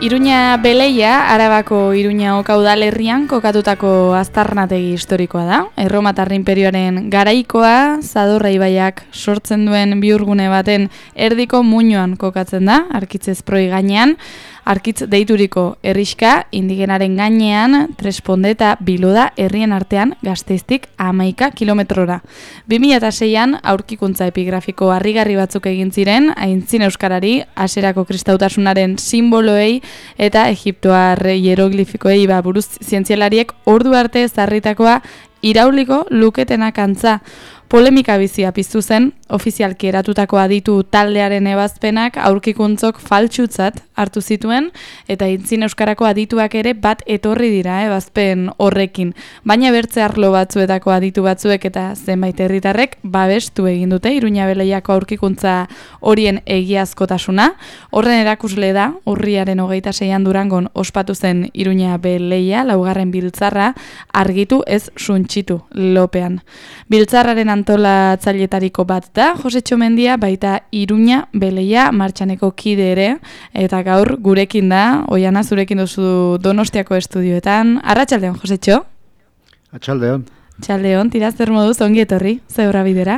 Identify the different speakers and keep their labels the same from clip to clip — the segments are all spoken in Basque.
Speaker 1: Iruña Beleia, Arabako Iruña udalerrian kokatutako aztarnategi historikoa da. Erromatar inperioaren garaikoa, Zadorra ibaiak sortzen duen bihurgune baten erdiko muinoan kokatzen da, Arkitz Esproi gainean. Arkitz deituriko herrixka, indigenaren gainean, Tresponde eta Biloda herrien artean Gasteiztik 11 kilometrora. 2006an aurkikuntza epigrafiko harrigarri batzuk egin ziren, aintzin euskarari, haserako kristautasunaren simboloei eta egiptoar hieroglifikoei buruz zientzialariek ordu arte zarritakoa irauliko luketenak antza. Polemika bizia piztu zen, ofizialki eratutako aditu taldearen ebazpenak aurkikuntzok faltsutzat hartu zituen, eta aintzin euskarako adituak ere bat etorri dira ebazpen horrekin. Baina bertze arlo batzuetako aditu batzuek eta zenbait herritarrek babestu egin dute Iruña Beleiako aurkikuntza horien egiazkotasuna. Horren erakusle da, urriaren 26an Durangon ospatu zen Iruña Beleia, 4. biltzarra, argitu ez suntsitu lopean. Biltzarraren antolatzailetariko bat da, Josetxo Mendia, baita Iruña Beleia martxaneko kide ere, eta gaur gurekin da, Oiana zurekin duzu Donostiako estudioetan. Arratsaldeon, Josetxo?
Speaker 2: Atxaldeon.
Speaker 1: Atxaldeon, tiraz zer moduz, ongi etorri, zehorra bidera?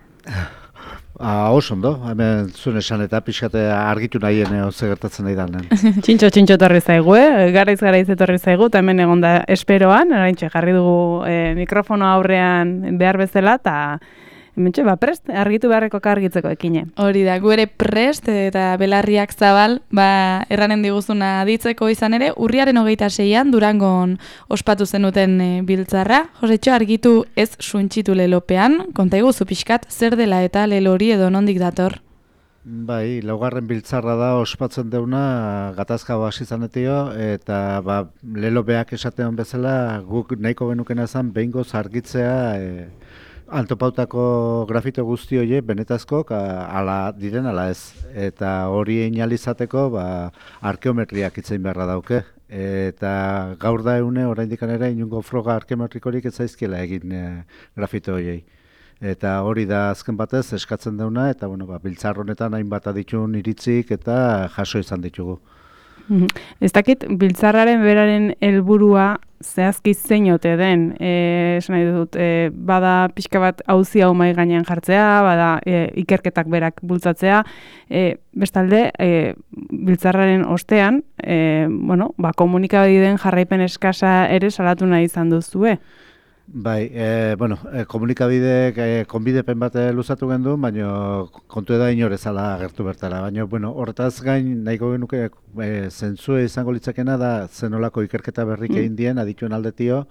Speaker 2: Oso ondo, hemen zuen esan eta pixkate argitu nahien ze gertatzen nahi danen.
Speaker 3: Txintxo etorri zaigu, garaiz etorri zaigu, eta hemen egon da esperoan, oraintxe jarri dugu mikrofono aurrean behar bezala, eta hementxe, prest, argitu beharreko argitzeko ekine.
Speaker 1: Hori da, gu ere prest eta belarriak zabal, erranen diguzuna aditzeko izan ere, urriaren 26an Durangon ospatu zenuten biltzarra. Josetxo, argitu ez suntsitu lelopean, konta iguzu pixkat, zer dela eta lelo hori edo nondik dator?
Speaker 2: Bai, 4. biltzarra da ospatzen deuna gatazka hasi zanetio, eta lelopeak esatean bezala guk nahiko genukena zen behingoz argitzea antopautako grafito guzti horiek benetazko ala diren ala ez. Eta hori inalizateko arkeometriak itzein beharra dauke. Eta gaur da eune oraindik ere inungo froga arkeometrikorik ez zaizkiela egin grafito horiei. Eta hori da azken batez eskatzen deuna, eta biltzar honetan hainbat aditun iritzik eta jaso izan ditugu.
Speaker 3: Ez dakit, biltzarraren beraren helburua zehazki zein ote den, esan nahi dut, bada pixka bat auzi hau mahai gainean jartzea, bada ikerketak berak bultzatzea, bestalde, biltzarraren ostean, komunikabideen jarraipen eskasa ere salatu nahi izan duzue.
Speaker 2: Bai, komunikabideek konbidepen bat luzatu gendu, baina kontu eda inorezala agertu bertara. Baina, horretaz gain nahiko genuke zentzue izango litzakena da zenolako ikerketa berrik egin dien adituen aldetio,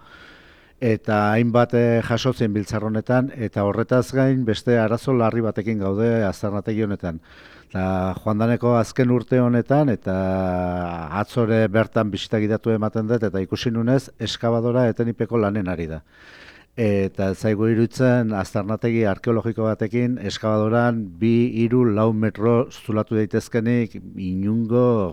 Speaker 2: eta hainbat jasotzen biltzar honetan, eta horretaz gain beste arazo larri batekin gaude aztarnategi honetan. Joan daneko azken urte honetan, eta atzore bertan bisita gidatu ematen dut, eta ikusi nunez, eskabadora etenipeko lanen ari da. Eta zaigu iruditzen aztarnategi arkeologiko batekin, eskabadoran 2-4 metro zulatu daitezkenik inungo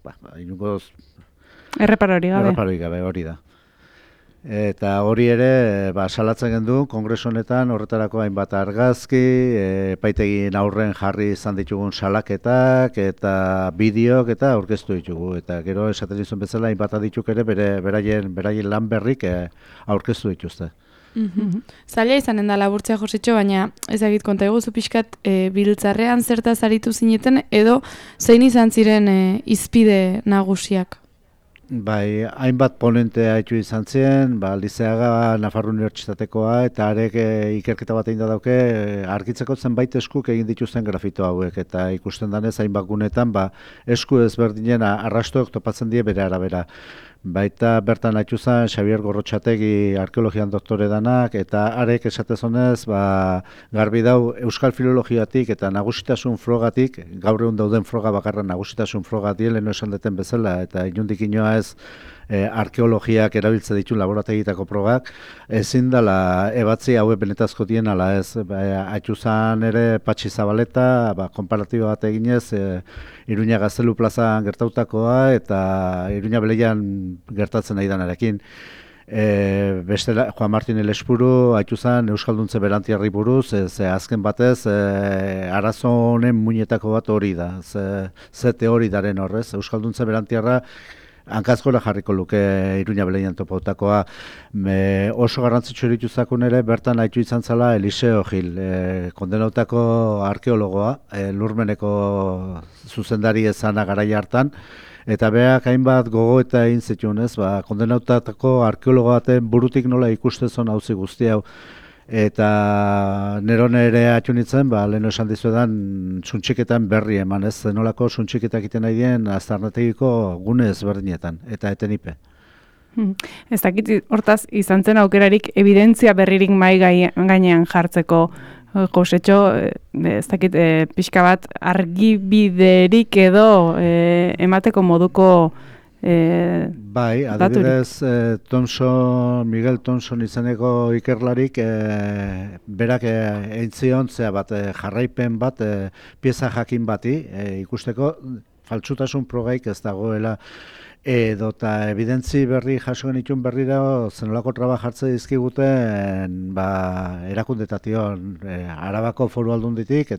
Speaker 2: erreparorik gabe hori da. Eta hori ere salatzen gendu kongresu honetan horretarako hainbat argazki, epaitegin aurren jarri izan ditugun salaketak eta bideok eta aurkeztu ditugu. Eta gero esaten dizun bezala hainbat adituk ere beraien lan berrik aurkeztu dituzte.
Speaker 1: Zaila izanen da laburtzea, Josetxo, baina ezagit konta eguzu pixkat biltzarrean zertaz aritu zineten edo zein izan ziren hizpide nagusiak?
Speaker 2: Bai, hainbat ponente haitu izan ziren, Lizeaga Nafarro Unibertsitatekoa, eta arek ikerketa bat egin da dauke, argitzeko zenbait eskuk egin dituzten grafito hauek, eta ikusten danez hainbat gunetan, esku ezberdinen arrastoak topatzen die bere arabera. Baita bertan haitu zen Xabier Gorrotxategi arkeologian doktore danak, eta arek esatezonez garbi dau euskal filologiatik eta nagusitasun frogatik, gaur egun dauden froga bakarra nagusitasun froga dieleno esan deten bezala, eta inundik inoa ez arkeologiak erabiltze ditu laborategitako progak, ezin dela ebatzi haue benetazko dien ala ez. Haitu zen ere Patxi Zabaleta, konparatiba bat eginez, Iruña Gaztelu plazan gertautakoa eta Iruña Beleian gertatzen nahi danarekin. Beste Juan Martin Elespuru haitu zen Euskalduntze Berantiarri buruz, ze azken batez arazo honen muinetako bat hori da, ze teori daren horrez, Euskalduntze Berantiarra hankazkora jarriko luke Iruña Beleian topautakoa. Oso garrantzitsu eritu zakun ere, bertan haitu izan zela Eliseo Gil, kondenautako arkeologoa, Lurmeneko zuzendari ezana garai hartan, eta berak hainbat gogoeta egin zituen, ez, kondenautatako arkeologo baten burutik nola ikustezon auzi guzti hau. Eta nerone ere atxunitzen, leheno esan dizuedan suntxiketan berri eman, ez, zenolako suntxiketak egiten nahi dien aztarnategiko gune ezberdinetan, eta etenipe.
Speaker 3: Ez dakit, hortaz, izan zen aukerarik evidentzia berririk mai gainean jartzeko, Josetxo, ez dakit, pixka bat argibiderik edo emateko moduko
Speaker 2: Bai, adibidez, Miguel Thomson izeneko ikerlarik berak eitzion jarraipen bat pieza jakin bati ikusteko faltsutasun progaik ez dagoela edota evidentzi berri jaso genitun berriro zenolako traba jartze dizkiguten erakundetation Arabako Foru Aldunditik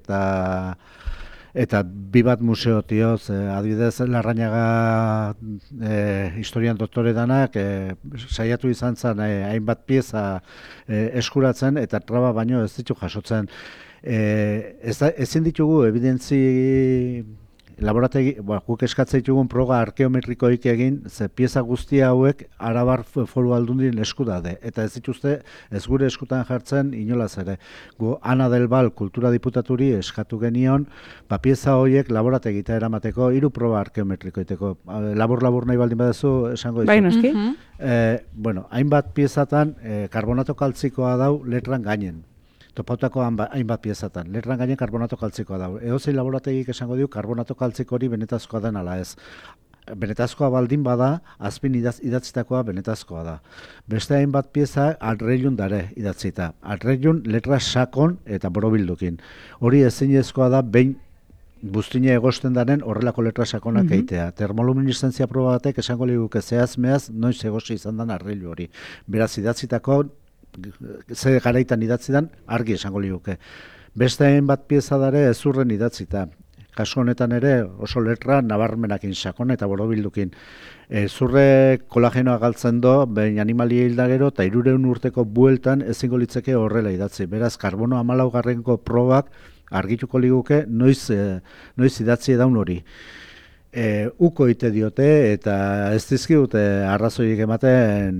Speaker 2: eta bi bat museotioz, adibidez Larrañaga historian doktore danak saiatu izan zen hainbat pieza eskuratzen eta traba baino ez ditu jasotzen. Ezin ditugu evidentzi laborategi, guk eskatzen ditugun proga arkeometrikoik egin, ze pieza guztia hauek Arabar Foru Aldundien esku daude, eta ez dituzte ez gure eskutan jartzen inolaz ere. Gu Ana del Val kultura diputaturi eskatu genion, pieza horiek laborategita eramateko 3 proba arkeometrikoiteko. Labur nahi baldin badezu esango dizu.
Speaker 3: Bai, noski.
Speaker 2: Hainbat piezatan karbonato kaltzikoa dau letran gainen. Topautako hainbat piezatan. Letran gainen karbonato kaltzikoa da. Edozein laborategik esango diu karbonato kaltziko hori benetazkoa den ala ez. Benetazkoa baldin bada, azpin idatzitakoa benetazkoa da. Beste hainbat pieza adreilun dare idatzita. Adreilun letra sakon eta borobildukin. Hori ezinezkoa da behin buztina egosten daren horrelako letra sakonak eitea. Termoluminiszentzia proba batek esango liguke zehaz-mehaz noiz egosi izan den adreilu hori. Beraz idatzitako ze garaitan idatzidan argi esango liguke. Beste hainbat pieza dare ezurren idatzita. Kasu honetan ere oso letra nabarmenakin sakon eta borobildukin. Zurre kolagenoa galtzen do, behin animalia hilda gero eta 300 urteko bueltan ezingo litzeke horrela idatzi. Beraz, karbono 14 probak argituko liguke noiz idatzi daun hori. Uko ite diote eta ez dizkigute arrazoiek ematen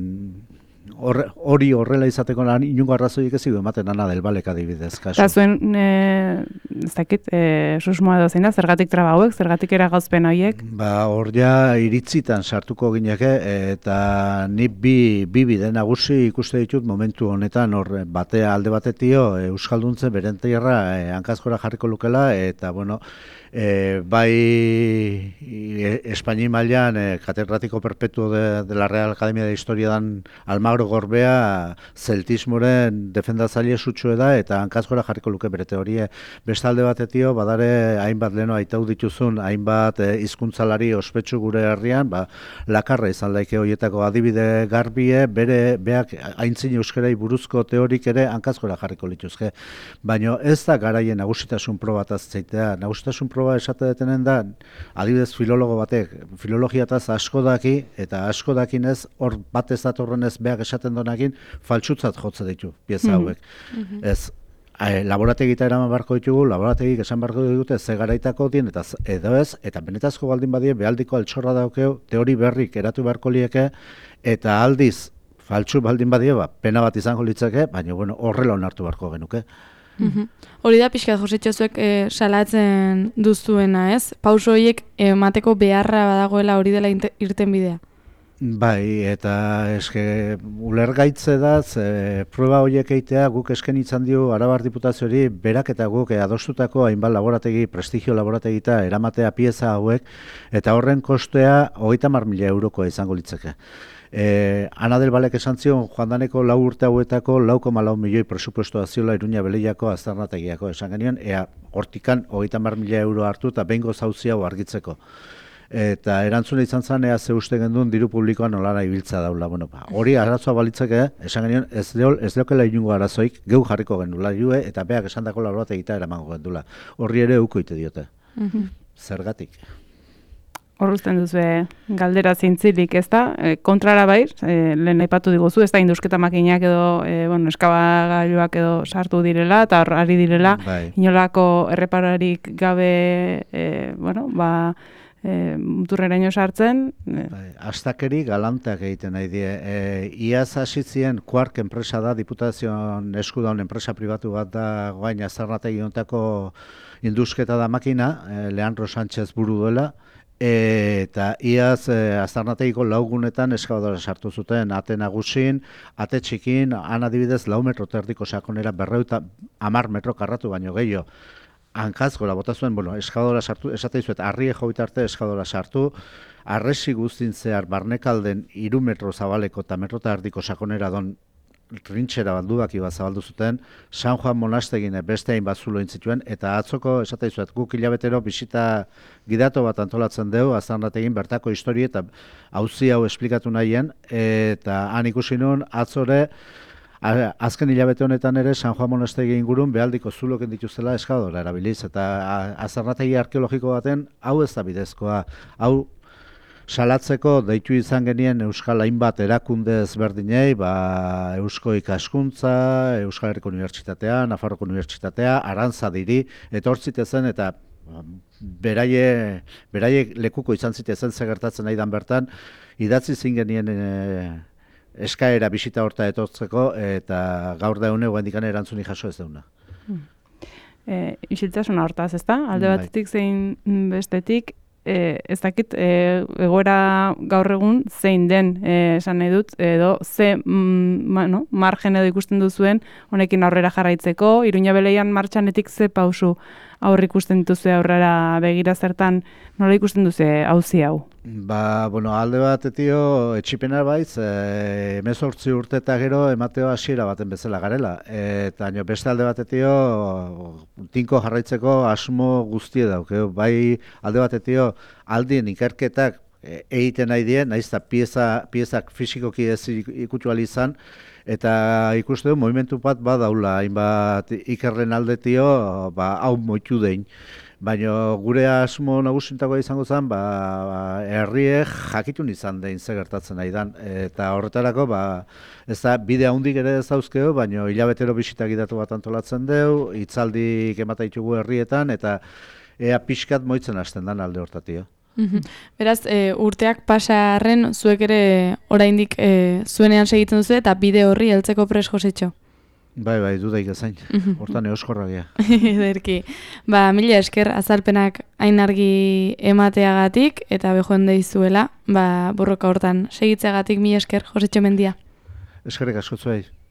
Speaker 2: hori horrela izateko inungo arrazoiek ez ematen Ana del Valek adibidez.
Speaker 3: Eta zuen, ez dakit, susmoa edo zein da, zergatik traba hauek, zergatik eragauzpen horiek?
Speaker 2: Hor ja iritzitan sartuko gineke eta ni bi bide nagusi ikuste ditut momentu honetan hor batea alde batetio Euskalduntze Berantiarra hankazkora jarriko lukela eta bai Espaini mailan catedrático perpetuo de la Real Academia de Historia dan Almagro Gorbea zeltismoren defendatzaile sutsue da eta hankazkora jarriko luke bere teorie. Beste alde batetio badare hainbat leno aitau dituzun hainbat hizkuntzalari ospetsu gure herrian, lakarra izan daike horietako adibide garbie beak aintzin euskerai buruzko teorik ere hankazkora jarriko lituzke. Baina ez da garaien nagusitasun probataz zeitea. Nagusitasun proba esate detenen da, adibidez filologo batek, filologiataz asko daki, eta asko dakinez, hor bat ez datorrenez beak esaten donakin, faltsutzat jotze ditu, pieza hauek. Ez, laborategita eraman barko ditugu, laborategik esan barko ditute ze garaitako dien, eta edo ez, eta benetazko baldin badie, behaldiko altxorra daukeu, teori berrik eratu beharko lieke, eta aldiz, faltsu baldin badie, pena bat izango litzake, baina horrela onartu beharko genuke.
Speaker 1: Hori da pixkat Josetxo zuek salatzen duztuena, ez? Pauso horiek emateko beharra badagoela hori dela irten bidea?
Speaker 2: Bai, eta ulergaitze da, prueba horiek eitea guk esken izan dio Arabar Diputazioari berak eta guk adostutako hainbat laborategi, prestigio laborategita eramatea pieza hauek, eta horren kostea 30.000 eurokoa izango litzeke. Ana del Valek esan zion, joan daneko 4 urte hauetako 4,4 milioi presupuestoa ziola Iruña Beleiako aztarnategiako. Esan genioen, hortikan 30.000 euro hartu eta behingo zauzi hau argitzeko. eta erantzuna izan zen ea ze uste genduen diru publikoa nolara ibiltza daula. Bueno, hori arazoa balitzake, esan genion, ez deokela inungo arazoik, geu jarriko gendula jue, eta beak esandako lauro bat egita eramango gendula. Horri ere ukoite diote. Zergatik.
Speaker 3: Horruzten duzu galdera zintzilik, ez da? Kontrara bai, lehen aipatu diguzu, ez da indusketa makinak edo, eskabagailuak edo sartu direla, eta ari direla, inolako errepararik gabe, muturreraino sartzen.
Speaker 2: Astakeri galantak egiten nahi die. Iaz hasitzien Quark enpresa da, Diputazioan esku daun enpresa pribatu bat da, guain azarnategi hontako indusketa da makina, Leandro Sánchez buru duela, eta iaz azarnategiko laugunetan eskabadora sartu zuten, ate nagusin, ate txikin, han adibidez 4 metro terdiko sakonera 210 metro karratu baino gehiago. Hankaz gora bota zuen, eskabadora sartu, esate dizuet, arrie jo bitarte eskabadora sartu, arresi guztin zehar barnekalden 3 metro zabaleko eta metro eta erdiko sakonera don trintxera balduak iba zabaldu zuten, San Juan monastegine beste hainbat zulo intzituen, eta atzoko, esate dizuet, guk hilabetero bisita gidato bat antolatzen dugu, azarnategin bertako historia eta auzi hau esplikatu nahien, eta han ikusi nun, atzore, azken hilabete honetan ere San Juan monastegi ingurun behaldiko zuloken dituztela eskabadora erabiliz, eta azarnategi arkeologiko baten hau ez da bidezkoa, hau salatzeko deitu izan genien Euskal hainbat erakunde ezberdinei, Eusko Ikaskuntza, Euskal Herriko Unibertsitatea, Nafarroko Unibertsitatea, Arantzadiri, etortzitezen eta beraiek lekuko izan zitezen gertatzen nahi dan bertan, idatzi zin genien eskaera bisita horta etortzeko, eta gaur da egun hendikan erantzuni jaso ez dauna.
Speaker 3: Isiltasuna hortaz, ez da? Alde batetik zein bestetik, ez dakit egoera gaur egun zein den esan nahi dut, edo ze margen edo ikusten duzuen honekin aurrera jarraitzeko, Iruña Beleian martxanetik ze pausu aurre ikusten dituzu aurrera begira zertan, nola ikusten duzu auzi hau?
Speaker 2: Alde batetio etxipena baiz, 18 urte eta gero emateo hasiera baten bezala garela. Eta beste alde batetio tinko jarraitzeko asmo guztie dauk. Bai alde batetio aldien ikerketak egiten nahi dien, nahiz eta piezak fisikoki ez ikutu izan, eta ikuste du, movimentu bat badaula, hainbat ikerren aldetio, hau moitu dein. Baina gure asmo nagusintakoa izango zen, herriek jakitun izan dein ze gertatzen nahi dan. Eta horretarako, ez da, bide handik ere ez dauzkeo, baina hilabetero bisita gidatu bat antolatzen deu, hitzaldik emata ditugu herrietan, eta ea pixkat moitzen hasten dan alde hortatio.
Speaker 1: Beraz, urteak pasarren zuek ere oraindik zuenean segitzen duzu eta bide horri heltzeko pres josetxo.
Speaker 2: Bai, dudaik ezain. Hortan euskorragia.
Speaker 1: Ederki. Mila esker azalpenak hain argi emateagatik eta bejoen deizuela, borroka hortan segitzeagatik mila esker Josetxo Mendia.
Speaker 2: Eskerrik asko zuei.